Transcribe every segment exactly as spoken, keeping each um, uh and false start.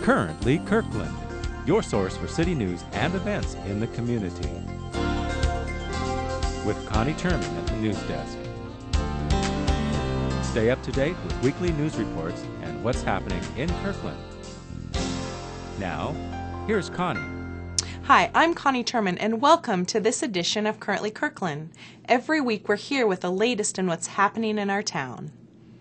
Currently Kirkland, your source for city news and events in the community. With Connie Turman at the news desk. Stay up to date with weekly news reports and what's happening in Kirkland. Now, here's Connie. Hi, I'm Connie Turman, and welcome to this edition of Currently Kirkland. Every week we're here with the latest in what's happening in our town.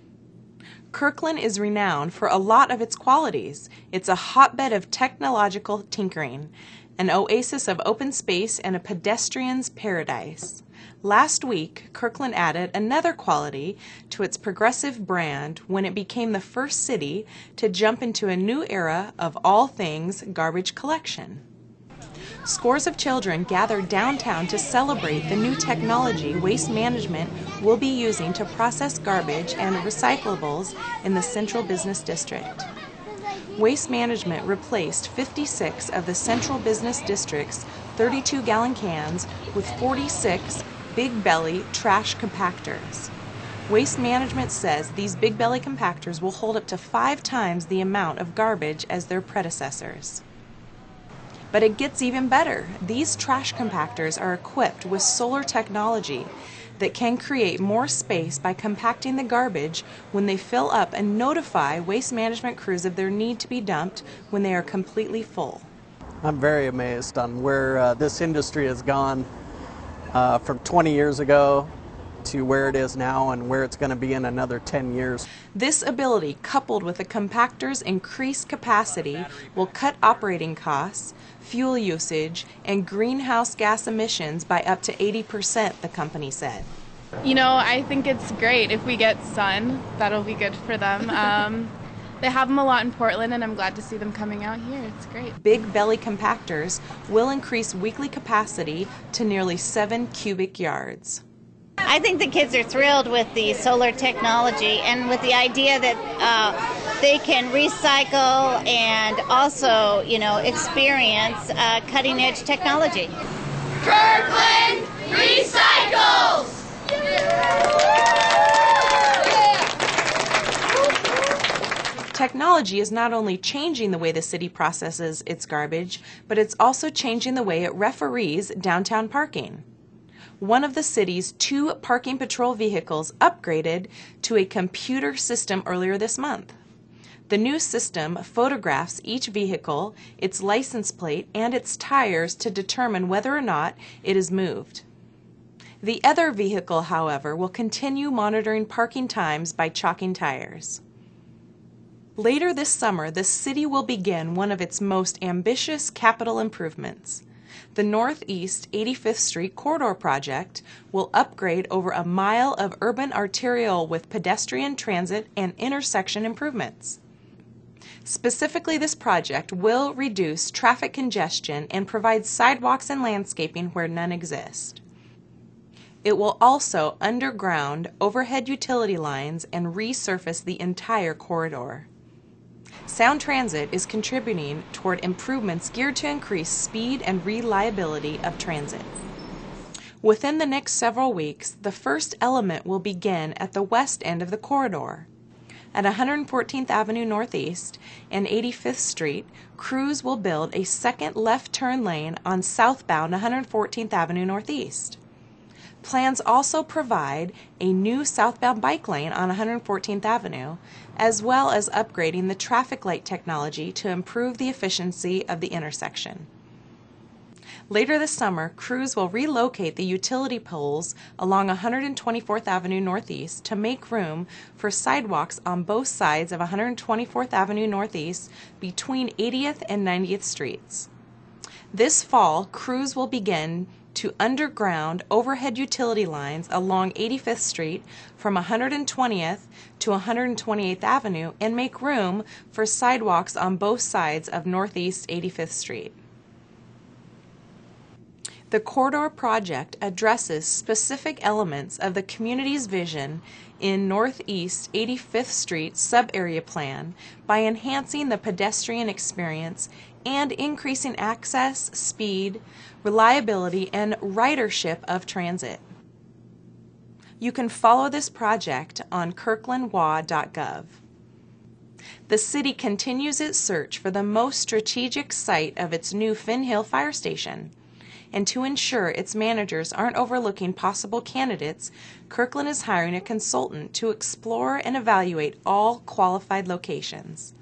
Kirkland is renowned for a lot of its qualities. It's a hotbed of technological tinkering, an oasis of open space, and a pedestrian's paradise. Last week, Kirkland added another quality to its progressive brand when it became the first city to jump into a new era of all things garbage collection. Scores of children gathered downtown to celebrate the new technology Waste Management will be using to process garbage and recyclables in the Central Business District. Waste Management replaced fifty-six of the Central Business District's thirty-two gallon cans with forty-six Big Belly trash compactors. Waste Management says these Big Belly compactors will hold up to five times the amount of garbage as their predecessors. But it gets even better. These trash compactors are equipped with solar technology that can create more space by compacting the garbage when they fill up and notify Waste Management crews of their need to be dumped when they are completely full. I'm very amazed on where uh, this industry has gone uh, from twenty years ago to where it is now and where it's going to be in another ten years. This ability, coupled with the compactor's increased capacity, will cut operating costs, fuel usage, and greenhouse gas emissions by up to eighty percent, the company said. You know, I think it's great. If we get sun, that'll be good for them. Um, they have them a lot in Portland, and I'm glad to see them coming out here. It's great. Big Belly compactors will increase weekly capacity to nearly seven cubic yards. I think the kids are thrilled with the solar technology and with the idea that uh, they can recycle and also, you know, experience uh, cutting-edge technology. Kirkland recycles! Technology is not only changing the way the city processes its garbage, but it's also changing the way it referees downtown parking. One of the city's two parking patrol vehicles upgraded to a computer system earlier this month. The new system photographs each vehicle, its license plate, and its tires to determine whether or not it is moved. The other vehicle, however, will continue monitoring parking times by chalking tires. Later this summer, the city will begin one of its most ambitious capital improvements. The Northeast eighty-fifth Street Corridor Project will upgrade over a mile of urban arterial with pedestrian transit and intersection improvements. Specifically, this project will reduce traffic congestion and provide sidewalks and landscaping where none exist. It will also underground overhead utility lines and resurface the entire corridor. Sound Transit is contributing toward improvements geared to increase speed and reliability of transit. Within the next several weeks, the first element will begin at the west end of the corridor. At one hundred fourteenth Avenue Northeast and eighty-fifth Street, crews will build a second left turn lane on southbound one hundred fourteenth Avenue Northeast. Plans also provide a new southbound bike lane on one hundred fourteenth Avenue, as well as upgrading the traffic light technology to improve the efficiency of the intersection. Later this summer, crews will relocate the utility poles along one hundred twenty-fourth Avenue Northeast to make room for sidewalks on both sides of one hundred twenty-fourth Avenue Northeast between eightieth and ninetieth Streets. This fall, crews will begin to underground overhead utility lines along eighty-fifth Street from one hundred twentieth to one hundred twenty-eighth Avenue and make room for sidewalks on both sides of Northeast eighty-fifth Street. The corridor project addresses specific elements of the community's vision in Northeast eighty-fifth Street sub-area plan by enhancing the pedestrian experience and increasing access, speed, reliability, and ridership of transit. You can follow this project on kirkland w a dot gov. The city continues its search for the most strategic site of its new Finn Hill Fire Station. And to ensure its managers aren't overlooking possible candidates, Kirkland is hiring a consultant to explore and evaluate all qualified locations.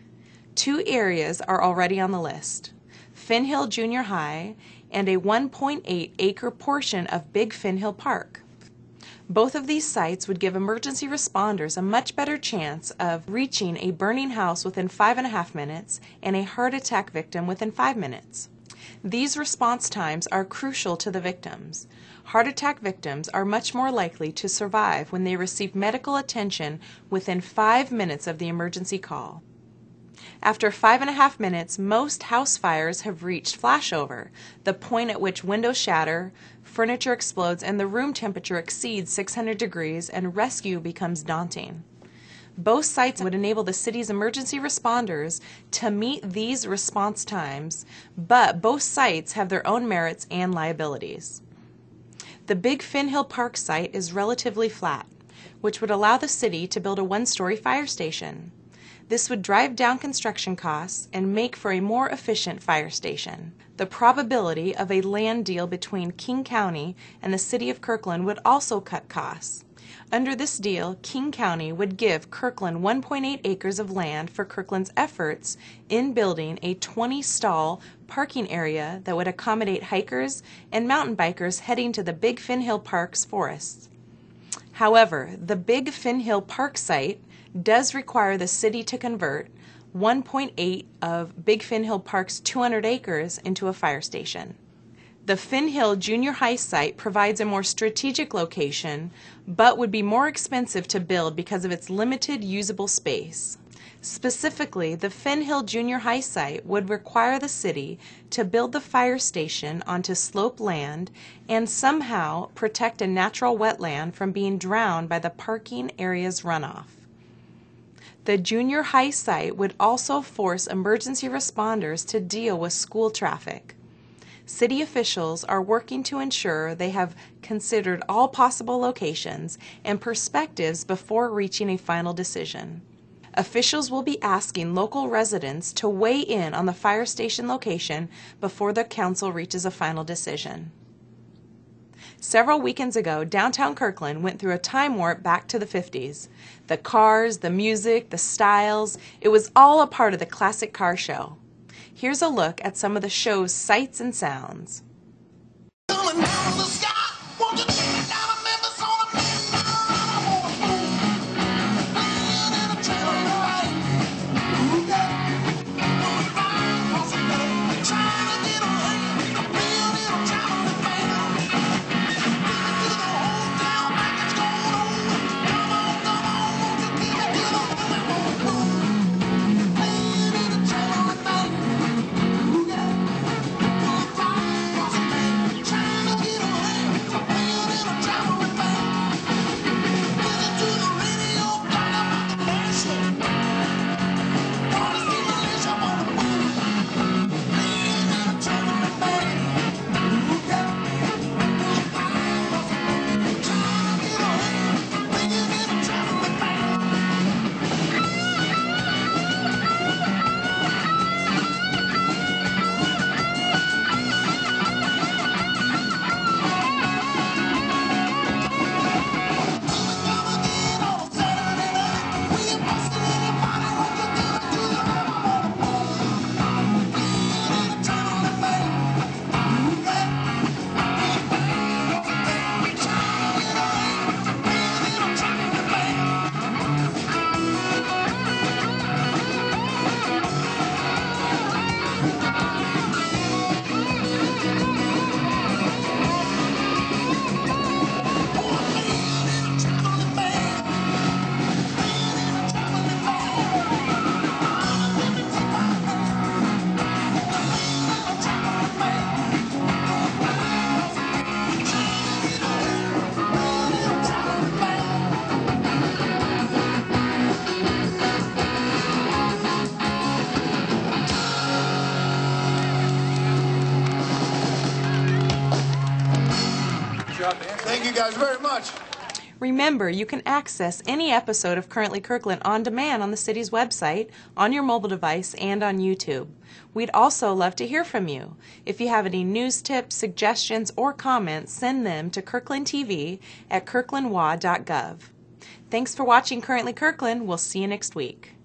Two areas are already on the list: Finn Hill Junior High and a one point eight acre portion of Big Finn Hill Park. Both of these sites would give emergency responders a much better chance of reaching a burning house within five and a half minutes and a heart attack victim within five minutes. These response times are crucial to the victims. Heart attack victims are much more likely to survive when they receive medical attention within five minutes of the emergency call. After five and a half minutes, most house fires have reached flashover, the point at which windows shatter, furniture explodes, and the room temperature exceeds six hundred degrees, and rescue becomes daunting. Both sites would enable the city's emergency responders to meet these response times, but both sites have their own merits and liabilities. The Big Finn Hill Park site is relatively flat, which would allow the city to build a one-story fire station. This would drive down construction costs and make for a more efficient fire station. The probability of a land deal between King County and the City of Kirkland would also cut costs. Under this deal, King County would give Kirkland one point eight acres of land for Kirkland's efforts in building a twenty stall parking area that would accommodate hikers and mountain bikers heading to the Big Finn Hill Park's forests. However, the Big Finn Hill Park site does require the city to convert one point eight of Big Finn Hill Park's two hundred acres into a fire station. The Finn Hill Junior High site provides a more strategic location, but would be more expensive to build because of its limited usable space. Specifically, the Finn Hill Junior High site would require the city to build the fire station onto slope land and somehow protect a natural wetland from being drowned by the parking area's runoff. The junior high site would also force emergency responders to deal with school traffic. City officials are working to ensure they have considered all possible locations and perspectives before reaching a final decision. Officials will be asking local residents to weigh in on the fire station location before the council reaches a final decision. Several weekends ago, downtown Kirkland went through a time warp back to the fifties. The cars, the music, the styles, it was all a part of the classic car show. Here's a look at some of the show's sights and sounds. Thank you guys very much. Remember, you can access any episode of Currently Kirkland on demand on the city's website, on your mobile device, and on YouTube. We'd also love to hear from you. If you have any news tips, suggestions, or comments, send them to kirkland t v at kirkland w a dot gov. Thanks for watching Currently Kirkland. We'll see you next week.